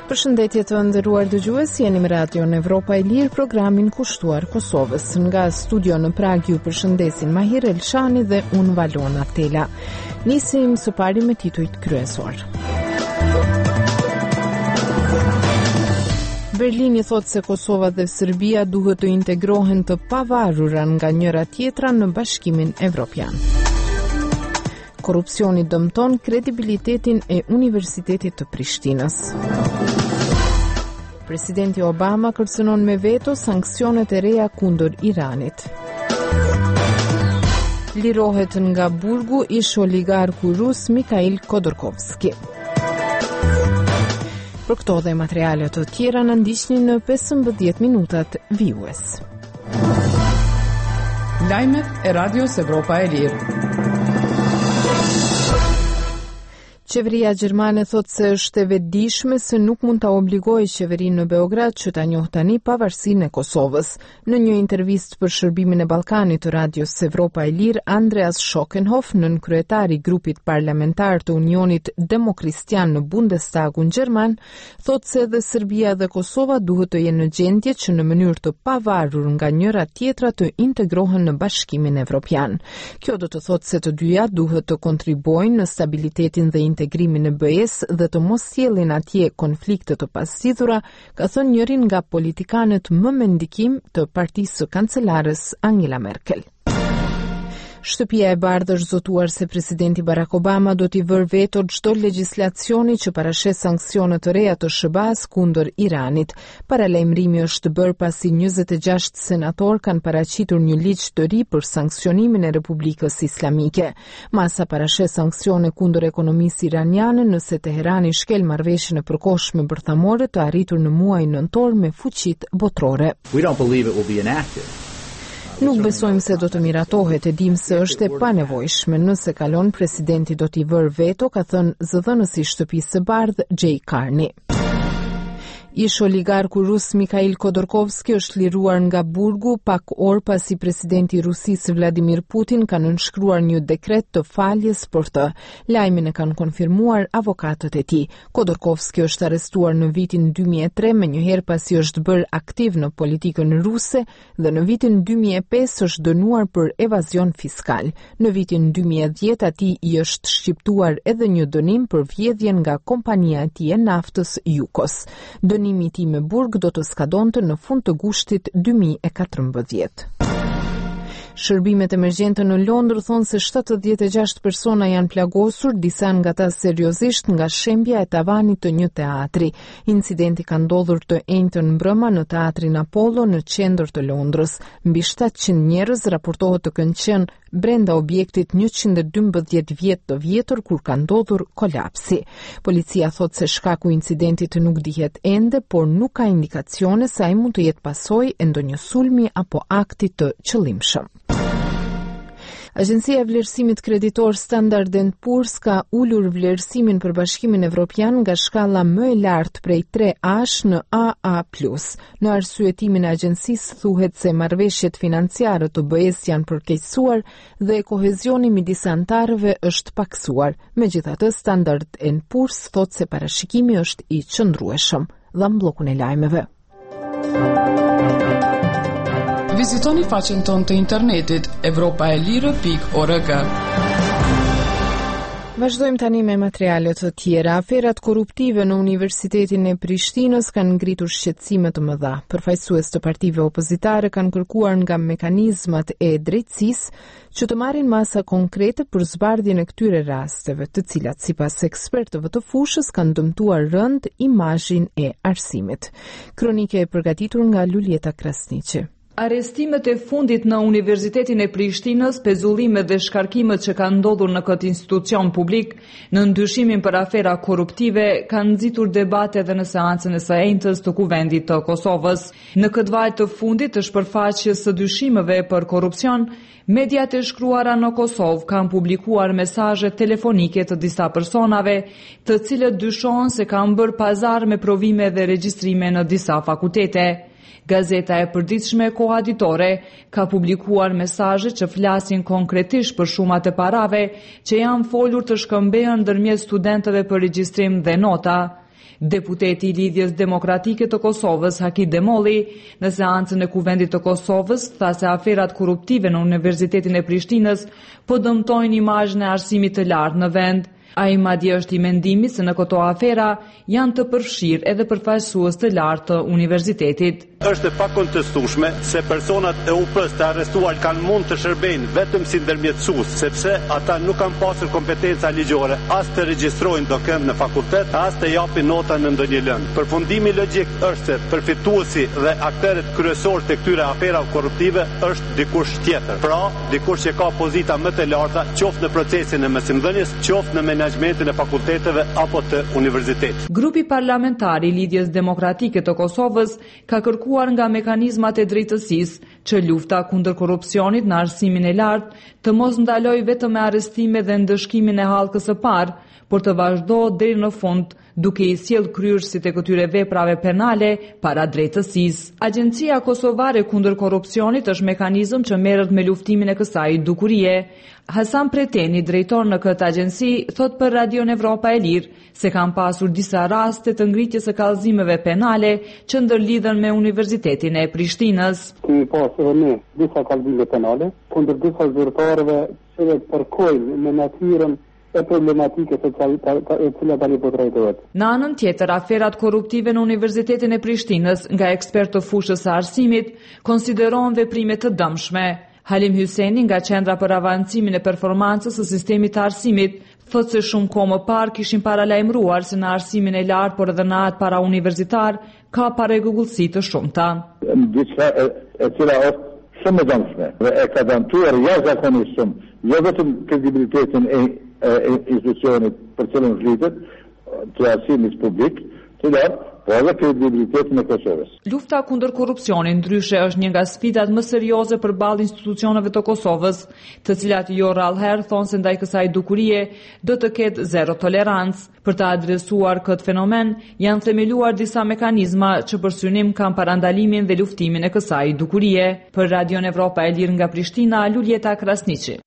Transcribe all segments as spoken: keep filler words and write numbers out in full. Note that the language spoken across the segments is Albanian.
Përshëndetje të nderuar dëgjues, jeni me Radion Evropa e Lirë, programin kushtuar Kosovës. Nga studio në Prag ju përshëndesin Mahir Elshani dhe unë Valona Tela. Nisim së pari me titujt kryesor. Berlini thot se Kosova dhe Serbia duhet të integrohen të pavarura nga njëra tjetra në Bashkimin Evropian. Korupcioni dëmton kredibilitetin e Universitetit të Prishtinës. Presidenti Obama kërcënon me veto sanksionet e reja kundër Iranit. Lirohet nga burgu ish oligarku rus Mikhail Khodorkovsky. Për këto dhe materiale të tjera në ndiqni në pesëmbëdhjetë minutat vijues. Lajmet e Radios Evropa e Lirë. Qeveria gjermane thot se është e vetëdijshme se nuk mund ta obligojë qeverinë në Beograd që ta njohë tani pavarësinë e Kosovës. Në një intervistë për shërbimin e Ballkanit të Radios Evropa e Lirë, Andreas Schockenhoff, nënkryetari i grupit parlamentar të Unionit Demokristian në Bundestagun gjerman, thot se edhe Serbia dhe Kosova duhet të jenë në gjendje që në mënyrë të pavarur nga njëra tjetra të integrohen në Bashkimin Evropian. Kjo do të thotë se të dyja duhet të kontribuojnë në stabilitetin dhe integrimin e B E-s dhe të mos sjellin atje konflikte të pasidhura, ka thënë njërin nga politikanët më me ndikim të partisë së kancelares Angela Merkel. Shtëpia e Bardhë është zotuar se presidenti Barack Obama do t'i vër veto çdo legjislacioni që parashes sanksione të reja të S B A-s kundër Iranit. Paralajmërimi është bërë pasi njëzet e gjashtë senator kanë paraqitur një ligj të ri për sanksionimin e Republikës Islamike. Masa parashes sanksione kundër ekonomisë iraniane nëse Teherani shkel marrëveshjen e përkohshme bërthamore të arritur në muajin nëntor me fuqitë botërore. We don't believe it will be enacted. Nuk besojmë se do të miratohet, e dim se është e panevojshme. Nëse kalon, presidenti do t'i vër veto, ka thënë zëdhënësi i Shtëpisë së Bardhë Jay Carney. Ish oligarku rus Mikhail Khodorkovsky është liruar nga burgu pak orë pasi presidenti i Rusisë Vladimir Putin ka nënshkruar një dekret të faljes për të. Lajmin e kanë konfirmuar avokatët e tij. Khodorkovsky është arrestuar në vitin dy mijë e tre me njëherë pasi është bërë aktiv në politikën ruse dhe në vitin dy mijë e pesë është dënuar për evazion fiskal. Në vitin dy mijë e dhjetë atij i është shqiptuar edhe një dënim për vjedhjen nga kompania e tij e naftës Yukos. Dënimi i tij me burg do të skadonte në fund të gushtit dy mijë e katërmbëdhjetë. Shërbimet emergjente në Londër thonë se shtatëdhjetë e gjashtë persona janë plagosur, disa nga ta seriozisht nga shembja e tavanit të një teatri. Incidenti ka ndodhur të enjtën mbrëma në teatrin Apollo në qendër të Londrës. Mbi shtatëqind njerëz raportohet të kenë qenë brenda objektit njëqind e dymbëdhjetë vjet të vjetër kur ka ndodhur kolapsi. Policia thot se shkaku i incidentit nuk dihet ende, por nuk ka indikacione se ai mund të jetë pasojë e ndonjë sulmi apo akti të qëllimshëm. Agjencia e vlerësimit kreditor Standard and Poor's ka ulur vlerësimin për Bashkimin Evropian nga shkalla më e lartë prej tre A-sh në A A plus. Në arsyetimin e agjencisë thuhet se marrëveshjet financiare të B E-s janë përkeqësuar dhe kohezioni midis anëtarëve është paksuar. Megjithatë, Standard and Poor's thotë se parashikimi është i qëndrueshëm. Dham bllokun e lajmeve. Vizitoni faqen tonë të internetit evropaelire pikë org. Vazhdojmë tani me materiale të tjera. Aferat korruptive në Universitetin e Prishtinës kanë ngritur shqetësime të mëdha. Përfaqësues të partive opozitare kanë kërkuar nga mekanizmat e drejtësisë që të marrin masa konkrete për zbardhjen e këtyre rasteve, të cilat sipas ekspertëve të fushës kanë dëmtuar rënd imazhin e arsimit. Kronike e përgatitur nga Lulieta Krasniqi. Arrestimet e fundit në Universitetin e Prishtinës, pezullimet dhe shkarkimet që kanë ndodhur në këtë institucion publik në ndyshimin për afera korruptive kanë nxitur debate edhe në seancën e së enjtës të Kuvendit të Kosovës. Në këtë vaj të fundit të shpërfaqjes së dyshimeve për korrupsion, mediat e shkruara në Kosovë kanë publikuar mesazhe telefonike të disa personave, të cilët dyshohen se kanë bërë pazar me provime dhe regjistrime në disa fakultete. Gazeta e përditshme Kohaditore ka publikuar mesazhe që flasin konkretisht për shumat e parave që janë folur të shkëmbejën ndërmjet studentëve për regjistrim dhe nota. Deputeti i Lidhjes Demokratike të Kosovës, Haki Demolli, në seancën e Kuvendit të Kosovës, tha se aferat korruptive në Universitetin e Prishtinës po dëmtojnë imazhin e arsimit të lartë në vend. Ai madje është i mendimit se në këto afera janë të përfshirë edhe përfaqësues të lartë të universitetit. Është e pakontestueshme se personat e U P-s të arrestuar kanë mund të shërbejnë vetëm si ndërmjetësues, sepse ata nuk kanë pasur kompetenca ligjore as të regjistrojnë dokënd në fakultet, as të japin nota në ndonjë lëndë. Përfundimi logjik është se përfituesi dhe aktorët kryesorë të këtyre aferave korruptive është dikush tjetër. Pra, dikush që ka pozita më të larta, qoftë në procesin e mësimdhënies, qoftë në menaxhmentin e fakulteteve apo të universitetit. Grupi parlamentar i Lidhjes Demokratike të Kosovës ka kërkuar nga mekanizmat e drejtësisë që lufta kundër korrupsionit në arsimin e lartë të mos ndalojë vetëm me arrestime dhe ndëshkimin e hallkës së parë, por të vazhdojë deri në fund duke i sjellë kryerësit e këtyre veprave penale para drejtësisë. Agjencia Kosovare kundër korrupsionit është mekanizëm që merret me luftimin e kësaj dukurie. Hasan Preteni, drejtor në këtë agjenci, thot për Radion Evropa e Lirë se kanë pasur disa raste të ngritjes së kallëzimeve penale që ndërlidhen me Universitetin e Prishtinës. Kemi pasur ne disa kallëzime penale kundër disa zyrtarëve që përkojnë me natyrën e problematikës e cila tani po trajtohet. Në anën tjetër, aferat korruptive në Universitetin e Prishtinës nga ekspertë të fushës së arsimit konsiderohen veprime të dëmshme. Halim Hyseni nga Qendra për Avancimin e Performancës së Sistemit të Arsimit thotë se shumë kohë më parë kishin paralajmëruar se në arsimin e lartë, por edhe në atë para universitar ka pararregullsi të shumta. Diçka e cila është shumë e dëmshme dhe e ka dëmtuar jashtëzakonisht shumë, jo vetëm kredibilitetin e institucionit për cilën flitet, të arsimit publik, të lartë, po edhe kredibilitetin e Kosovës. Lufta kundër korrupsionit ndryshe është një nga sfidat më serioze përballë institucioneve të Kosovës, të cilat jo rrallëherë thonë se ndaj kësaj dukurie do të ketë zero tolerancë. Për të adresuar këtë fenomen, janë themeluar disa mekanizma që për synim kanë parandalimin dhe luftimin e kësaj dukurie. Për Radion Evropa e Lirë nga Prishtina, Luljeta Krasniqi.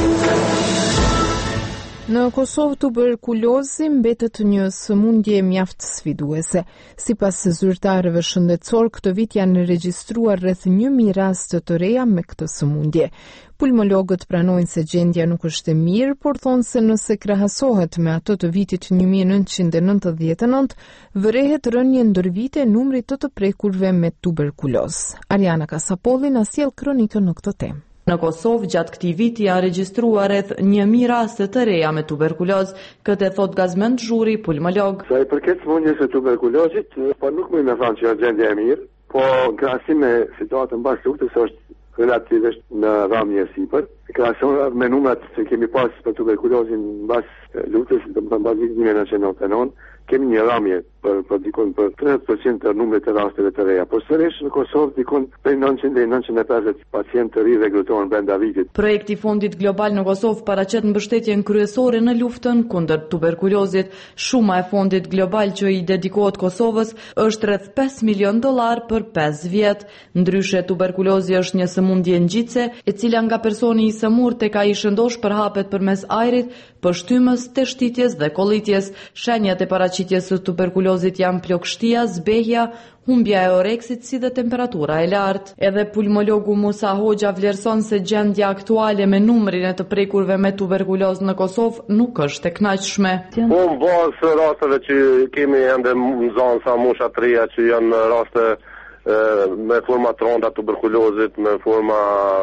Në Kosovë, tuberkulozi mbetet një sëmundje mjaft sfiduese. Sipas zyrtarëve shëndetësor, këtë vit janë regjistruar rreth një mijë raste të reja me këtë sëmundje. Pulmologët pranojnë se gjendja nuk është e mirë, por thonë se nëse krahasohet me ato të vitit një mijë e nëntëqind e nëntëdhjetë e nëntë, vërehet rënje ndër vite numrit të të prekurve me tuberkulozë. Ariana Kasapolli na sjell kronikën në këtë temë. Në Kosovë, gjatë këtij viti janë regjistruar rreth një mijë raste të reja me tuberkulozë, këtë e thot Gazmend Zhuri, pulmolog. Sa i përket sëmundjes së tuberkulozit, po nuk më me thënë që është gjendja e mirë, po në krahasim me situatën mbas luftës është relativisht në rrëmje sipër. Krahasohet me numrat që kemi pas për tuberkulozin mbas luftës, domethënë mbas vitit një mijë e nëntëqind e nëntëdhjetë e nëntë, kemi një rrëmje për për dikon për tridhjetë përqind të numrit të rasteve të reja. Por sërish në Kosovë dikon prej nëntëqind deri në nëntëqind e pesëdhjetë pacientë të ri regretohen brenda vitit. Projekti i Fondit Global në Kosovë paraqet mbështetjen kryesore në luftën kundër tuberkulozit. Shuma e Fondit Global që i dedikohet Kosovës është rreth pesë milion dollar për pesë vjet. Ndryshe, tuberkulozi është një sëmundje ngjitse, e cila nga personi i sëmur tek ai shëndosh përhapet përmes ajrit, pështymës, të shtitjes dhe kollitjes. Shenjat e paraqitjes së tuberkulozit janë plogështia, zbehja, humbja e oreksit si dhe temperatura e lartë. Edhe pulmologu Musa Hoxha vlerëson se gjendja aktuale me numrin e të prekurve me tuberkulozë në Kosovë nuk është e kënaqshme. Po në bazë rasteve që kemi ende në zonë sa musha të reja që janë raste e, me forma të rënda tuberkulozit, me forma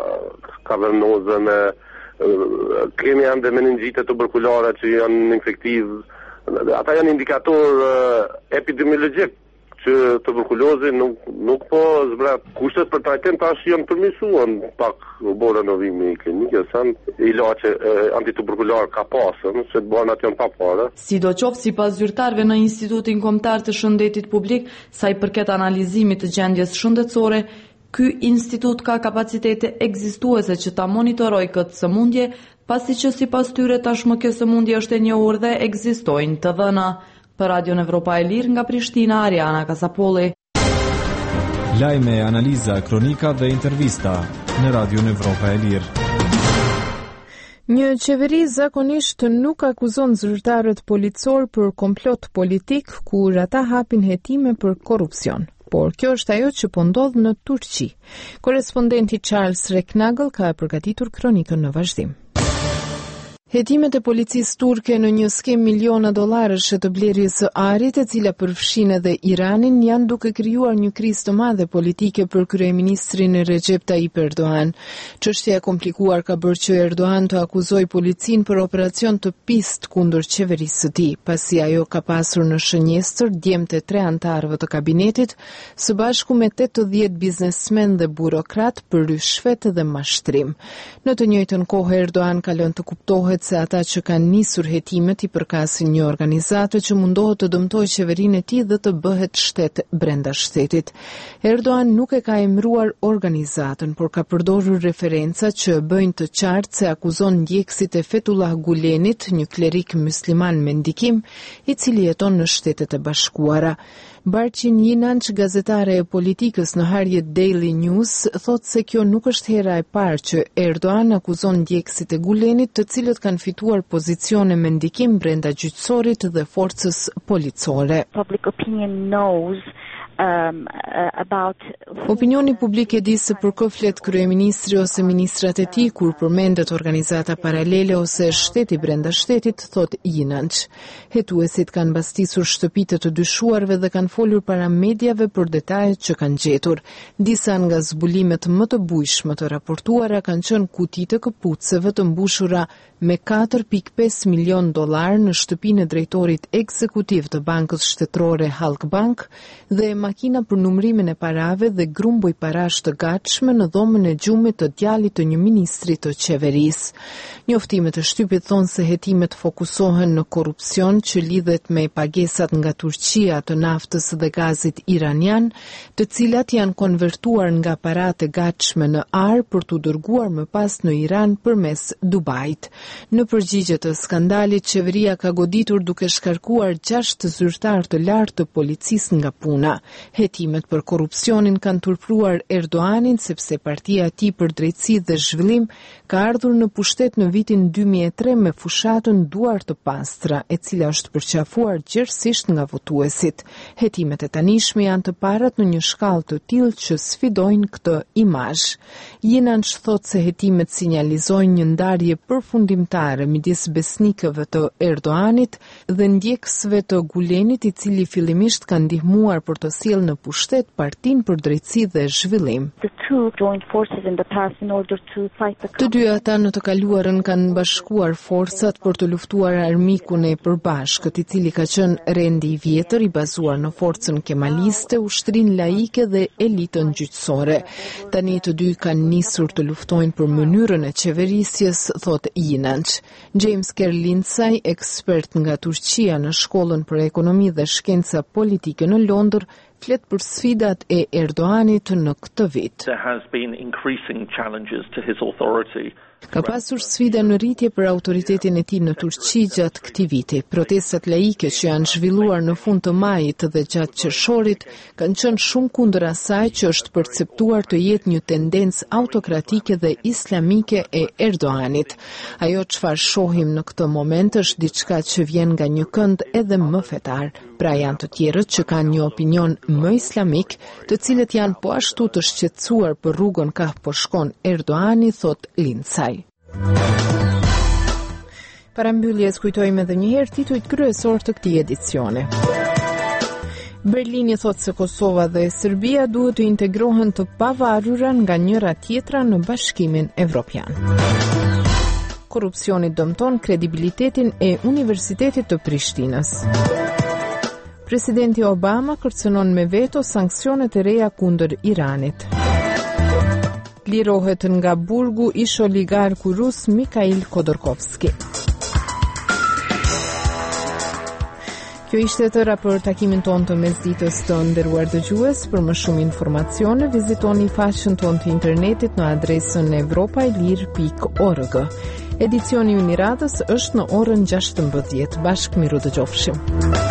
kavernoze, me kemi ende meningite tuberkulare që janë infektiv. Ata janë indikator uh, epidemiologjik që tuberkulozi nuk, nuk po zbret. Kushtet për trajtim tash janë përmirësuar pak u bërë renovimi i klinikës, ilaçe uh, antituberkular ka pasur, se të bëhen aty janë pa parë. Sidoqoftë, sipas zyrtarëve në Institutin Kombëtar të Shëndetit Publik, sa i përket analizimit të gjendjes shëndetësore, ky institut ka kapacitete ekzistuese që ta monitorojë këtë sëmundje, pasi që sipas tyre tashmë kjo sëmundje është e njohur dhe ekzistojnë të dhëna. Për Radion Evropa e Lirë nga Prishtina, Ariana Kasapolli. Lajme, analiza, kronika dhe intervista në Radion Evropa e Lirë. Një qeveri zakonisht nuk akuzon zyrtarët policor për komplot politik kur ata hapin hetime për korrupsion. Por kjo është ajo që po ndodh në Turqi. Korespondenti Charles Reknagel ka përgatitur kronikën në vazhdim. Hetimet e policisë turke në një skem miliona dollarësh të blerjes së arit, e cila përfshin edhe Iranin, janë duke krijuar një krizë të madhe politike për kryeministrin Recep Tayyip Erdogan. Çështja e komplikuar ka bërë që Erdogan të akuzojë policinë për operacion të pistë kundër qeverisë së tij, pasi ajo ka pasur në shënjestër djemtë e tre anëtarëve të kabinetit, së bashku me tetëdhjetë biznesmen dhe burokrat për rishfet dhe mashtrim. Në të njëjtën kohë Erdogan ka lënë të kuptohet se ata që kanë nisur hetimet i përkasin një organizate që mundohet të dëmtojë qeverinë e tij dhe të bëhet shtet brenda shtetit. Erdogan nuk e ka emëruar organizatën, por ka përdorur referenca që bëjnë të qartë se akuzon ndjekësit e Fethullah Gulenit, një klerik musliman me ndikim, i cili jeton në Shtetet e Bashkuara. Barqin Yinanç, gazetare e politikës në Harriet Daily News, thot se kjo nuk është hera e parë që Erdogan akuzon ndjekësit e Gulenit, të cilët kanë fituar pozicione me ndikim brenda gjyqësorit dhe forcës policore. Public opinion knows Um, uh, about... Opinioni publik e di se për kë flet kryeministri ose ministrat e tij kur përmendet organizata paralele ose shteti brenda shtetit, thot Yinanç. Hetuesit kanë mbastisur shtëpitë të dyshuarve dhe kanë folur para mediave për detajet që kanë gjetur. Disa nga zbulimet më të bujshme të raportuara kanë qenë kuti të këpucëve të mbushura me katër pikë pesë milion dollar në shtëpinë e drejtorit ekzekutiv të Bankës Shtetërore Halkbank dhe makina për numrimin e parave dhe grumbuj parash të gatshme në dhomën e gjumit të djalit të një ministri të qeverisë. Njoftimet e shtypit thonë se hetimet fokusohen në korrupsion që lidhet me pagesat nga Turqia të naftës dhe gazit iranian, të cilat janë konvertuar nga paratë e gatshme në ar për t'u dërguar më pas në Iran përmes Dubait. Në përgjigje të skandalit, qeveria ka goditur duke shkarkuar gjashtë zyrtar të lartë të policisë nga puna. Hetimet për korrupsionin kanë turpruar Erdoganin sepse partia e tij për drejtësi dhe zhvillim ka ardhur në pushtet në vitin dy mijë e tre me fushatën Duar të Pastra, e cila është përqafuar gjerësisht nga votuesit. Hetimet e tanishme janë të parat në një shkallë të tillë që sfidojnë këtë imazh. Yinanç thotë se hetimet sinjalizojnë një ndarje përfundimtare midis besnikëve të Erdoganit dhe ndjekësve të Gulenit, i cili fillimisht ka ndihmuar për të sjellë në pushtet Partinë për Drejtësi dhe Zhvillim. Të dy ata në të kaluarën kanë bashkuar forcat për të luftuar armikun e përbashkët, i cili ka qenë rendi i vjetër i bazuar në forcën kemaliste, ushtrinë laike dhe elitën gjyqësore. Tani të dy kanë nisur të luftojnë për mënyrën e qeverisjes, thot Yinanç. James Kerlincaj, ekspert nga Turqia në Shkollën për Ekonomi dhe Shkenca Politike në Londër, flet për sfidat e Erdoganit në këtë vit. There has been increasing challenges to his authority. Ka pasur sfida në rritje për autoritetin e tij në Turqi gjatë këtij viti. Protestat laike që janë zhvilluar në fund të majit dhe gjatë qershorit kanë qenë shumë kundër asaj që është perceptuar të jetë një tendencë autokratike dhe islamike e Erdoganit. Ajo çfarë shohim në këtë moment është diçka që vjen nga një kënd edhe më fetar. Pra janë të tjerët që kanë një opinion më islamik, të cilët janë po ashtu të shqetësuar për rrugën ka po shkon Erdogani, thot Lincaj. Para mbylljes kujtojmë edhe një herë titujt kryesor të këtij edicioni. Berlini thot se Kosova dhe Serbia duhet të integrohen të pavarura nga njëra tjetra në Bashkimin Evropian. Korrupsioni dëmton kredibilitetin e Universitetit të Prishtinës. Presidenti Obama kërcënon me veto sanksionet e reja kundër Iranit. Lirohet nga burgu ish oligarku rus Mikhail Khodorkovsky. Kjo ishte tëra për takimin ton të mesditës të nderuar dëgjues. Për më shumë informacione, vizitoni faqen ton të internetit në adresën evropailir pikë org. Edicioni i Miratës është në orën gjashtëmbëdhjetë. Bashkë miru dëgjofshim.